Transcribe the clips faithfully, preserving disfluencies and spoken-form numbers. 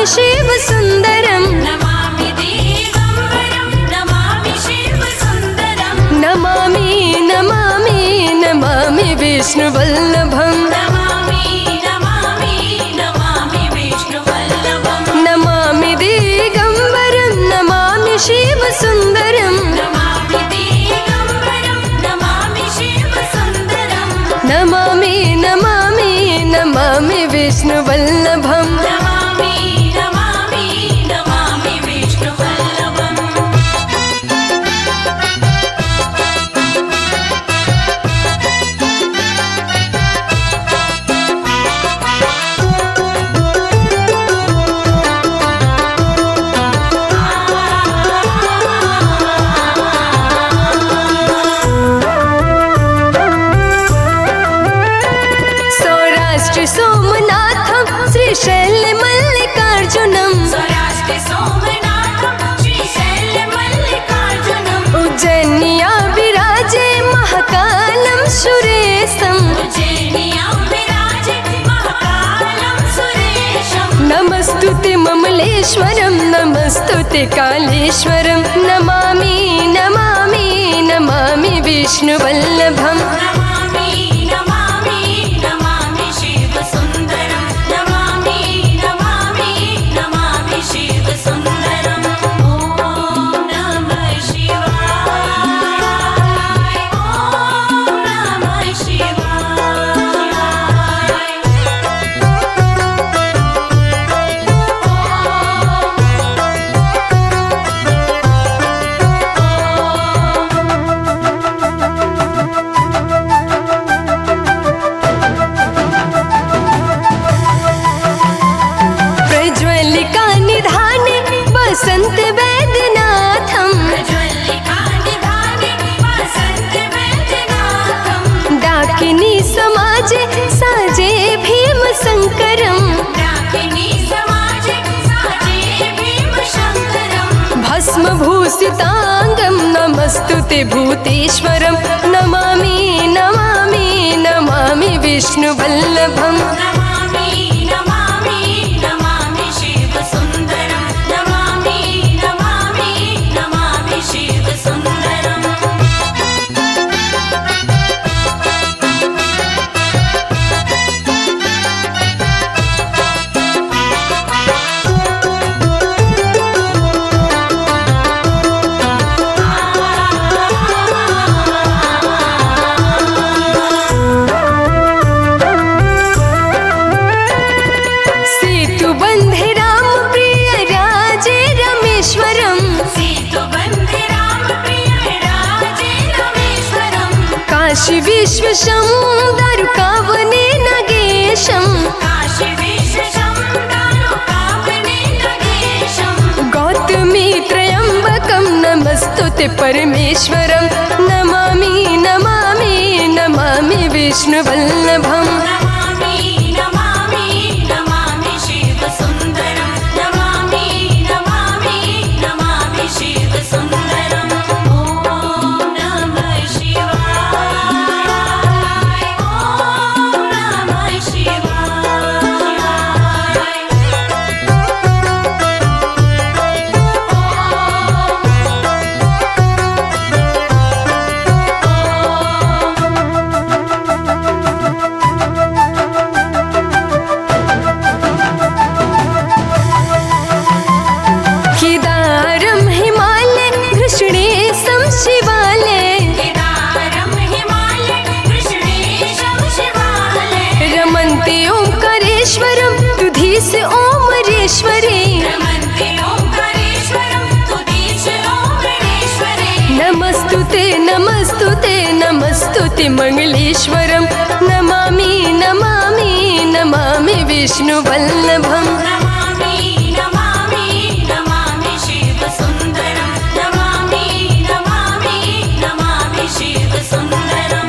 नमामि शिव सुंदरम नमामि दिगंबरम नमामि शिव सुंदरम नमामि नमामि नमामि विष्णु वल्लभम नमामि नमामि नमामि विष्णु वल्लभम नमामि दिगंबरम नमामि शिव सुंदरम नमामि दिगंबरम नमामि शिव सुंदरम नमामि नमामि नमामि विष्णु वल्लभम नमामि नमामि नमामि विष्णु वल्लभम सौराष्ट्र सोमनाथम श्रीशैल मल्लिकार्जुनम सौराष्ट्र सोमनाथम श्रीशैल मल्लिकार्जुनम उज्जैन्या विराजे महाकालं सुरेशम उज्जैन्यां विराजे महाकालं सुरेशम नमस्तुते ममलेश्वरम नमस्तुते कालेश्वरम नमामि नमामि नमामि विष्णु वल्लभम नमामि नमामि नमामि शिव सुंदरम नमामि नमामि नमामि शिव सुंदरम ॐ नमः शिवाय ॐ नमः शिवाय प्रज्वलिका निधाने वसंत वैद्यनाथम प्रज्वलिका निधाने वसंत वैद्यनाथम डाकिनी समाजे साजे भीम शंकरम डाकिनी समाजे साजे भीम शंकरम भस्म भूषितांगम नमस्तुते भूतेश्वरम नमामि नमामि नमामि विष्णु वल्लभम नमामि नमामि नमामि शिव सुंदरम नमामि नमामि नमामि शिव सुंदरम सेतु बंधे राम प्रिय राजे रमेश्वरम सेतु बंधे राम प्रिय राजे रमेश्वरम काशी विश्वशं दारुकावने नगेशम काशी विश्वशं दारुकावने नगेशम गौतमी त्रयंबकम नमस्तुते परमेश्वरम नमामि नमामि नमामि विष्णु वल्लभम नमामि नमामि नमामि शिव सुंदरम नमामि नमामि नमामि शिव सुंदरम ॐ नमः शिवाय ॐ नमः शिवाय केदारम हिमालय कृष्णेशम शिवालय केदारम हिमालय कृष्णेशं शिवालय रमन्ते ओंकारेश्वरम तुधीस ओमरेश्वरे रमन्ते ओंकारेश्वरं तुदीश ओंकारेश्वरे नमस्तुते नमस्तुते नमस्तुते मंगलेश्वरम नमामि नमामि नमामि विष्णु वल्लभम नमामि नमामि नमामि शिव सुंदरम नमामि नमामि नमामि शिव सुंदरम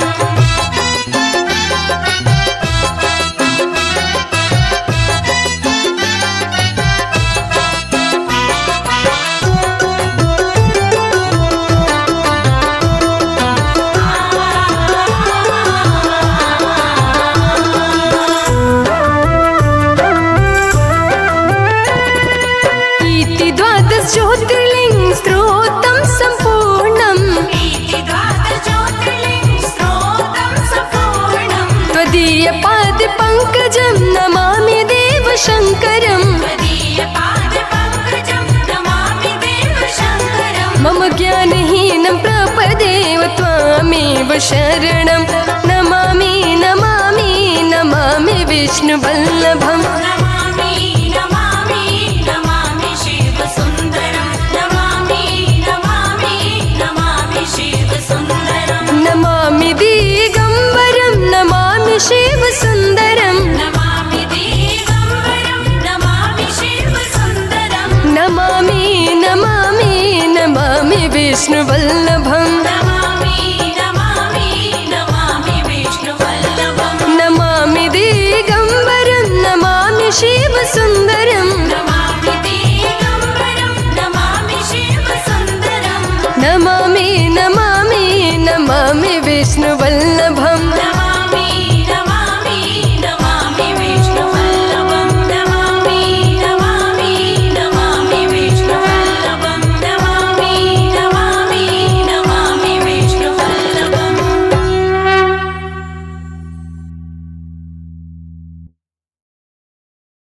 शिवशरणं नमामि नमामि नमामि विष्णुवल्लभम् नमामि नमामि नमामि शिवसुन्दरं नमामि नमामि नमामि शिवसुन्दरं नमामि दिगम्बरं नमामि शिवसुन्दरं नमामि दिगम्बरं नमामि शिवसुन्दरं नमामि नमामि नमामि विष्णुवल्लभम् नमामि नमामि नमामि विष्णुवल्लभं नमामि दिगम्बरं नमामि शिवसुन्दरं